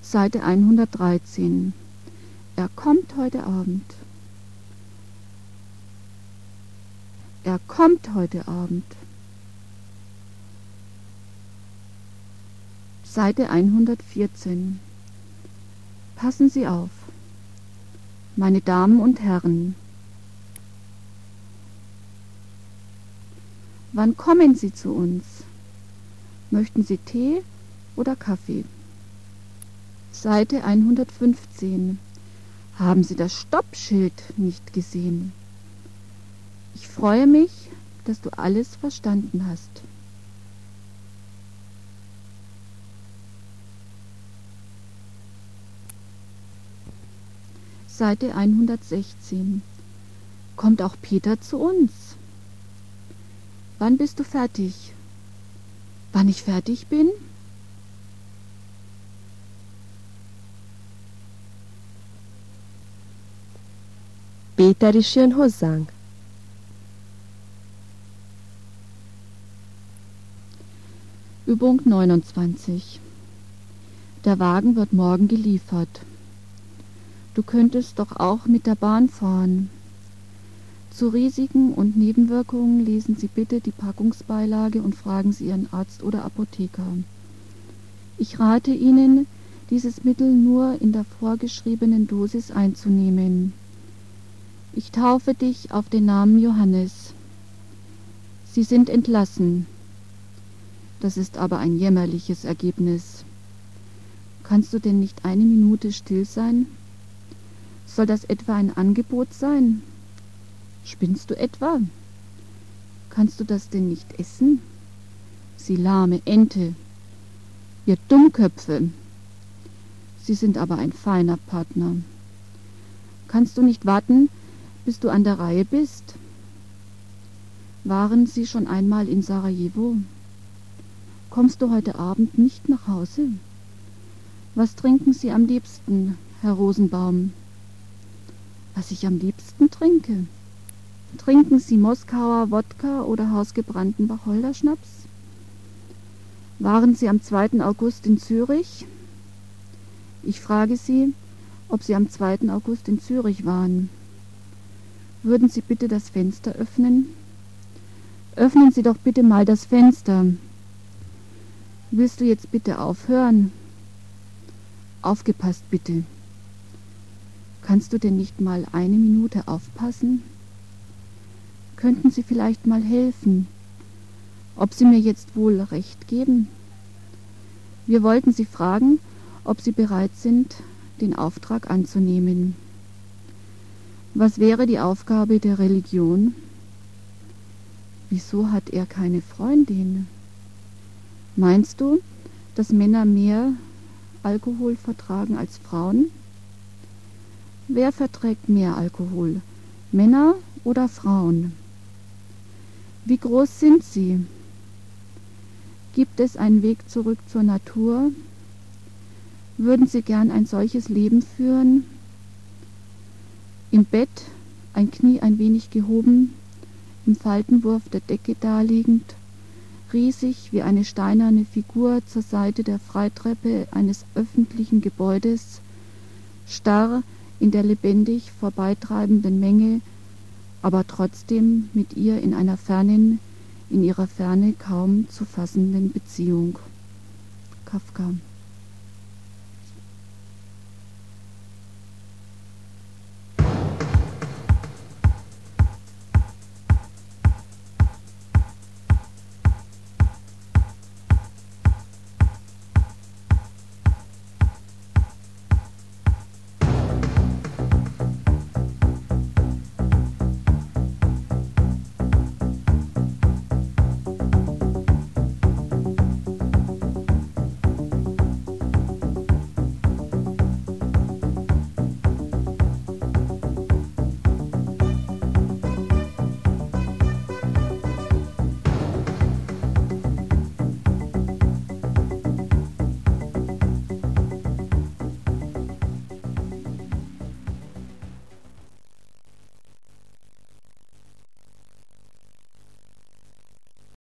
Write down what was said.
Seite 113. Er kommt heute Abend. Er kommt heute Abend. Seite 114. Passen Sie auf. Meine Damen und Herren. Wann kommen Sie zu uns? Möchten Sie Tee oder Kaffee? Seite 115. Haben Sie das Stoppschild nicht gesehen? Ich freue mich, dass du alles verstanden hast. Seite 116. Kommt auch Peter zu uns? Wann bist du fertig? Wann ich fertig bin? Péter is jön hozzánk. Übung 29. Der Wagen wird morgen geliefert. Du könntest doch auch mit der Bahn fahren. Zu Risiken und Nebenwirkungen lesen Sie bitte die Packungsbeilage und fragen Sie Ihren Arzt oder Apotheker. Ich rate Ihnen, dieses Mittel nur in der vorgeschriebenen Dosis einzunehmen. Ich taufe dich auf den Namen Johannes. Sie sind entlassen. Das ist aber ein jämmerliches Ergebnis. Kannst du denn nicht eine Minute still sein? Soll das etwa ein Angebot sein? Spinnst du etwa? Kannst du das denn nicht essen? Sie lahme Ente. Ihr Dummköpfe. Sie sind aber ein feiner Partner. Kannst du nicht warten, bis du an der Reihe bist? Waren Sie schon einmal in Sarajevo? Kommst du heute Abend nicht nach Hause? Was trinken Sie am liebsten, Herr Rosenbaum? Was ich am liebsten trinke? Trinken Sie Moskauer Wodka oder hausgebrannten Wacholderschnaps? Waren Sie am 2. August in Zürich? Ich frage Sie, ob Sie am 2. August in Zürich waren. Würden Sie bitte das Fenster öffnen? Öffnen Sie doch bitte mal das Fenster. Willst du jetzt bitte aufhören? Aufgepasst bitte. Kannst du denn nicht mal eine Minute aufpassen? Könnten Sie vielleicht mal helfen? Ob Sie mir jetzt wohl recht geben? Wir wollten Sie fragen, ob Sie bereit sind, den Auftrag anzunehmen. Was wäre die Aufgabe der Religion? Wieso hat er keine Freundin? Meinst du, dass Männer mehr Alkohol vertragen als Frauen? Wer verträgt mehr Alkohol, Männer oder Frauen? Wie groß sind sie? Gibt es einen Weg zurück zur Natur? Würden Sie gern ein solches Leben führen? Im Bett, ein Knie ein wenig gehoben, im Faltenwurf der Decke daliegend, riesig wie eine steinerne Figur zur Seite der Freitreppe eines öffentlichen Gebäudes, starr in der lebendig vorbeitreibenden Menge, aber trotzdem mit ihr in einer fernen, in ihrer Ferne kaum zu fassenden Beziehung. Kafka.